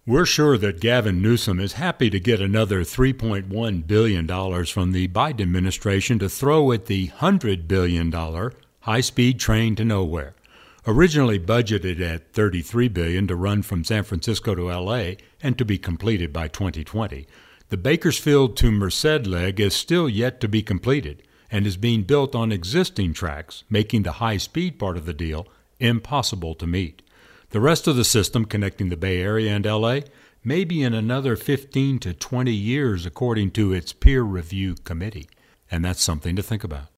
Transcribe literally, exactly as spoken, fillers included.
We're sure that Gavin Newsom is happy to get another three point one billion dollars from the Biden administration to throw at the one hundred billion dollars high-speed train to nowhere. Originally budgeted at thirty-three billion dollars to run from San Francisco to L A and to be completed by twenty twenty, the Bakersfield to Merced leg is still yet to be completed and is being built on existing tracks, making the high-speed part of the deal impossible to meet. The rest of the system connecting the Bay Area and L A may be in another fifteen to twenty years according to its peer review committee, and that's something to think about.